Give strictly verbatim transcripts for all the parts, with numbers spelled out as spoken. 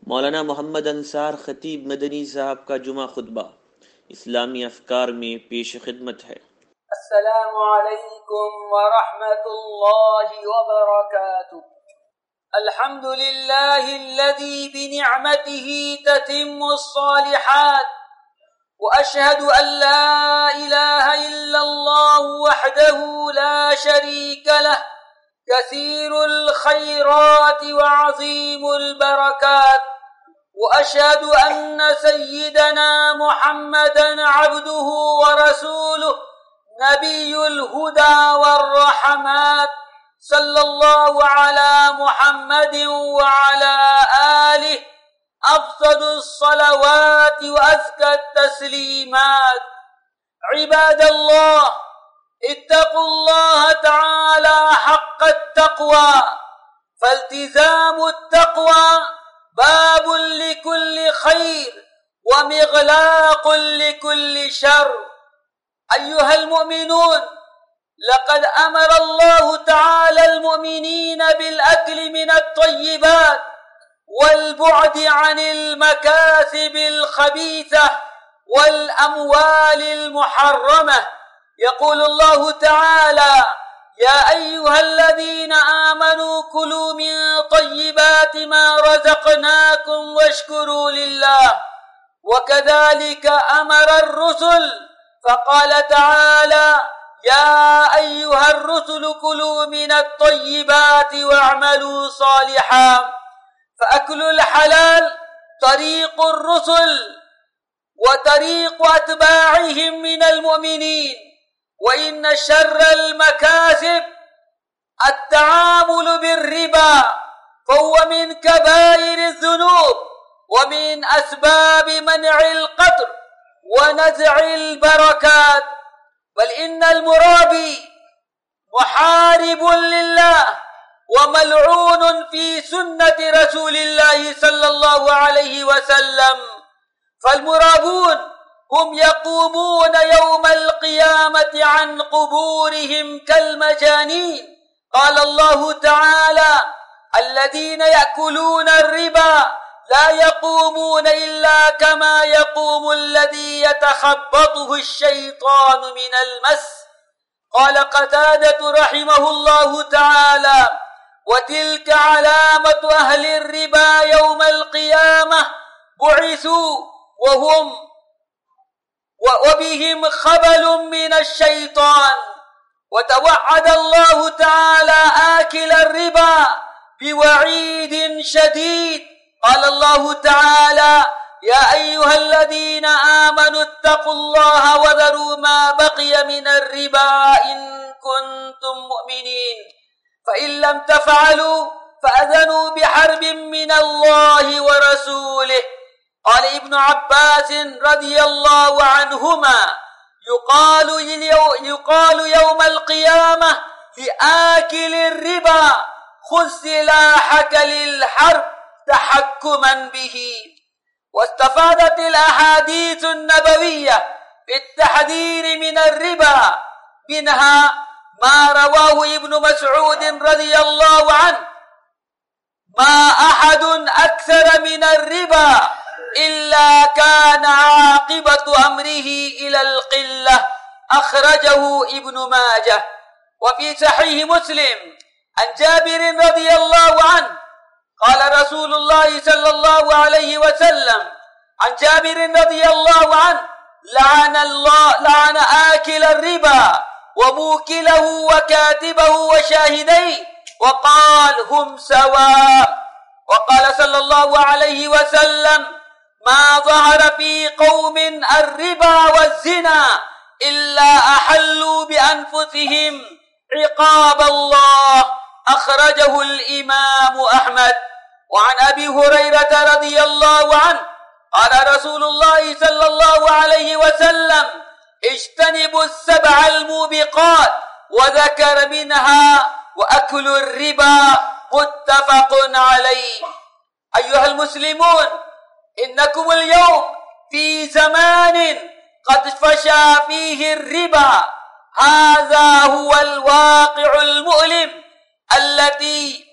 मौलाना मोहम्मद अंसार खतीब मदनी साहब का जुमा खुतबा इस्लामी अफकार में पेश खिदमत है। अस्सलामु अलैकुम व रहमतुल्लाहि व बरकातुहू। अल्हम्दुलिल्लाहि अल्लज़ी बिनिअमतिही ततिम्मुस सालिहात व अशहदु अन ला इलाहा इल्लल्लाहु वहदहु ला शरीका लह कसीरुल खैरात व अज़ीमुल बरकात وأشهد أن سيدنا محمدا عبده ورسوله نبي الهدى والرحمات صلى الله على محمد وعلى آله أفضل الصلوات وأزكى التسليمات. عباد الله، اتقوا الله تعالى حق التقوى، فالتزام التقوى باب لكل خير ومغلاق لكل شر. أيها المؤمنون، لقد أمر الله تعالى المؤمنين بالأكل من الطيبات والبعد عن المكاسب الخبيثة والأموال المحرمة. يقول الله تعالى: يا أيها الذين آمنوا كلوا من طيبات ما رزقناكم واشكروا لله. وكذلك أمر الرسل فقال تعالى: يا أيها الرسل كلوا من الطيبات واعملوا صالحا. فأكل الحلال طريق الرسل وطريق أتباعهم من المؤمنين. وإن شر المكاسب التعامل بالربا، فهو من كبائر الذنوب ومن أسباب منع القطر ونزع البركات. بل إن المرابي محارب لله وملعون في سنة رسول الله صلى الله عليه وسلم. فالمرابون هم يقومون يوم القيامة عن قبورهم كالمجانين. قال الله تعالى: الذين يأكلون الربا لا يقومون إلا كما يقوم الذي يتخبطه الشيطان من المس. قال قتادة رحمه الله تعالى: وتلك علامة أهل الربا يوم القيامة، بعثوا وهم وبهم خبل من الشيطان. وتوعد الله تعالى آكل الربا بوعيد شديد. قال الله تعالى: يا أيها الذين آمنوا اتقوا الله وذروا ما بقي من الربا إن كنتم مؤمنين، فإن لم تفعلوا فأذنوا بحرب من الله ورسوله. قال ابن عباس رضي الله عنهما: يقال يقال يوم القيامة لآكل الربا: خذ سلاحك للحرب تحكما به. واستفادت الأحاديث النبوية بالتحذير من الربا، منها ما رواه ابن مسعود رضي الله عنه: ما أحد أكثر من الربا إلا كان عاقبة أمره إلى القلة. أخرجه ابن ماجه. وفي صحيح مسلم عن جابر رضي الله عنه قال رسول الله صلى الله عليه وسلم: عن جابر رضي الله عنه: لعن الله لعن آكل الربا وموكله وكاتبه وشاهديه، وقال: هم سواء. وقال صلى الله عليه وسلم: ما ظهر في قوم الربا والزنا إلا أحلوا بأنفسهم عقاب الله. أخرجه الإمام أحمد. وعن أبي هريرة رضي الله عنه قال رسول الله صلى الله عليه وسلم: اجتنبوا السبع الموبقات، وذكر منها وأكل الربا. متفق عليه. أيها المسلمون، إنكم اليوم في زمان قد فشى فيه الربا. هذا هو الواقع المؤلم التي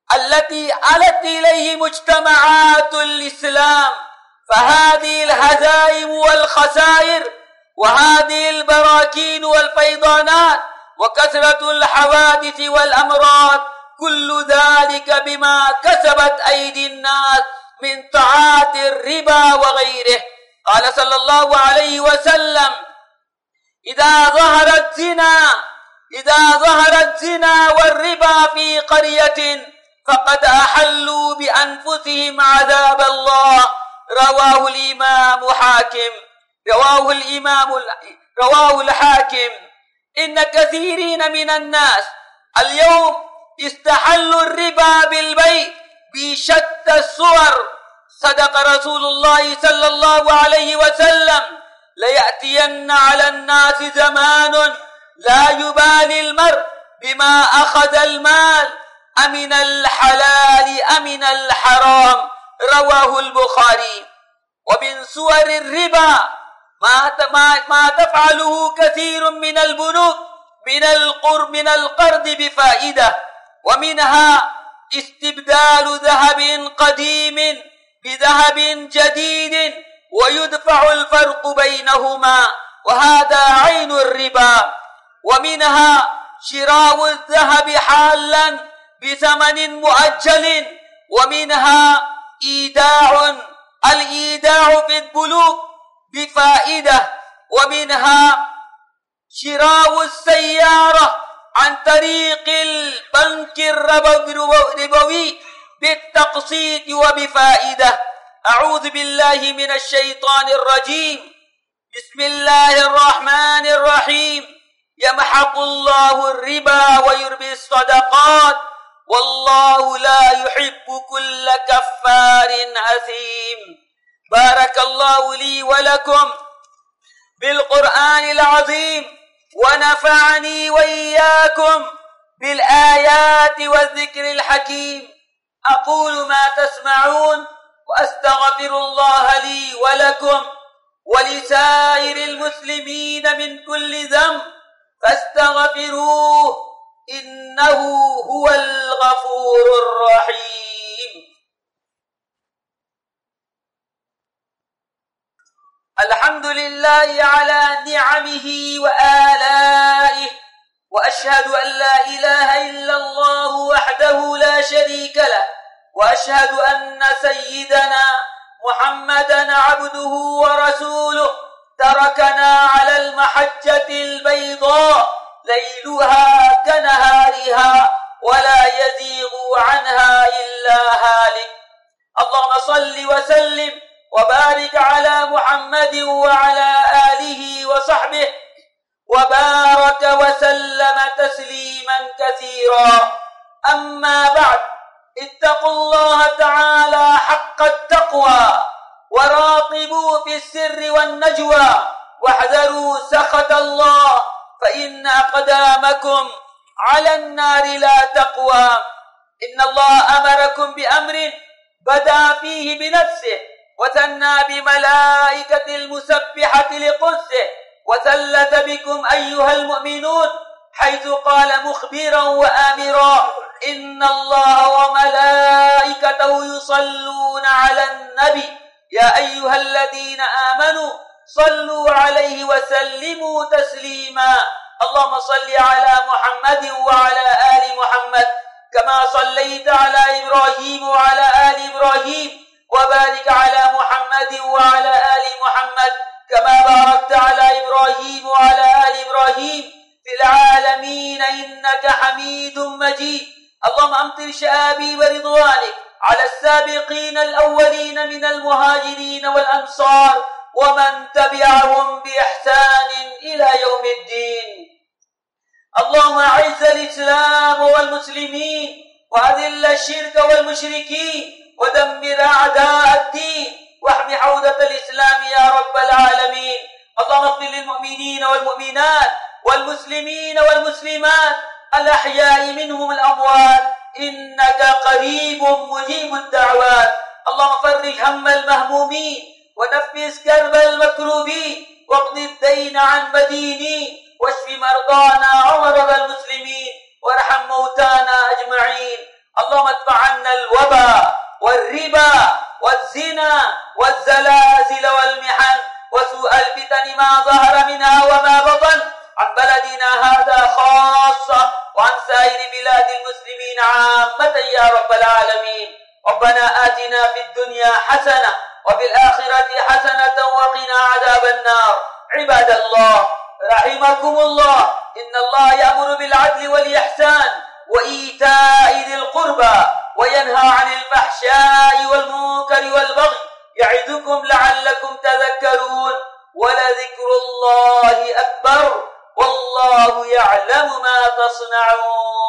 التي علت إليه مجتمعات الإسلام. فهذه الهزائم والخسائر وهذه البراكين والفيضانات وكثرة الحوادث والأمراض كل ذلك بما كسبت أيدي الناس من طاعات الربا وغيره. قال صلى الله عليه وسلم: إذا ظهر الزنا إذا ظهر الزنا والربا في قرية فقد أحلوا بأنفسهم عذاب الله. رواه الإمام حاكم رواه الإمام رواه الحاكم. إن كثيرين من الناس اليوم استحلوا الربا بالبيع بشتى الصور. صدق رسول الله صلى الله عليه وسلم: ليأتين على الناس زمان لا يبالي المرء بما أخذ المال أمن الحلال أمن الحرام. رواه البخاري. ومن صور الربا ما ما تفعله كثير من البنوك من القرض من القرض بفائدة، ومنها استبدال ذهب قديم بذهب جديد ويدفع الفرق بينهما، وهذا عين الربا. ومنها شراء الذهب حالا بثمن مؤجل. ومنها إيداع الإيداع في البنوك بفائدة. ومنها شراء السيارة عن طريق البنك الربوي بالتقسيط وبفائدة. أعوذ بالله من الشيطان الرجيم. بسم الله الرحمن الرحيم. يمحق الله الربا ويربي الصدقات والله لا يحب كل كفار أثيم. بارك الله لي ولكم بالقرآن العظيم ونفعني وإياكم بالآيات والذكر الحكيم. أقول ما تسمعون وأستغفر الله لي ولكم ولسائر المسلمين من كل ذنب فاستغفروه إنه هو الغفور الرحيم. الحمد لله على نعمه وآلائه، وأشهد أن لا إله إلا الله وحده لا شريك له، وأشهد أن سيدنا محمدا عبده ورسوله تركنا على المحجة البيضاء ليلها كنهارها ولا يزيغ عنها إلا هالك. اللهم صل وسلم وبارك على محمد وعلى آله وصحبه وبارك وسلم تسليما كثيرا. أما بعد، اتقوا الله تعالى حق التقوى وراقبوا في السر والنجوى واحذروا سخط الله فإن أقدامكم على النار لا تقوى. إن الله أمركم بأمر بدأ فيه بنفسه وثنى بملائكة المسبحة لقدسه وثلث بكم أيها المؤمنون حيث قال مخبرا وآمرا: إن الله وملائكته يصلون على النبي يا أيها الذين آمنوا صلوا عليه وسلموا تسليما. اللهم صل على محمد وعلى آل محمد كما صليت على إبراهيم وعلى آل إبراهيم، وبارك على محمد وعلى آل محمد كما باركت على إبراهيم وعلى آل إبراهيم في العالمين إنك حميد مجيد. اللهم أمطر شآبي ورضوانك على السابقين الأولين من المهاجرين والأنصار ومن تبعهم بإحسان إلى يوم الدين. اللهم أعز الإسلام والمسلمين وأذل الشرك والمشركين ودمر أعداء الدين واحمِ حوزة الإسلام يا رب العالمين. اللهم اغفر للمؤمنين والمؤمنات والمسلمين والمسلمات الأحياء منهم الأموات إنك قريب مجيب الدعوات. اللهم فرج هم المهمومين ونفس كرب المكروبين واقض الدين عن مدينين واشف مرضانا ومرضى المسلمين وارحم موتانا أجمعين. اللهم ادفع عنا الوباء والربا والزنا والزلازل والمحن وسوء الفتن ما ظهر منها وما بطن عن بلدنا هذا خاصة وعن سائر بلاد المسلمين عامة يا رب العالمين. ربنا آتنا في الدنيا حسنة وفي الآخرة حسنة وقنا عذاب النار. عباد الله رحمكم الله، إن الله يأمر بالعدل والإحسان وإيتاء ذي القربى وينهى عن الفحشاء والمنكر والبغي يعظكم لعلكم تذكرون. ولذكر الله أكبر والله يعلم ما تصنعون.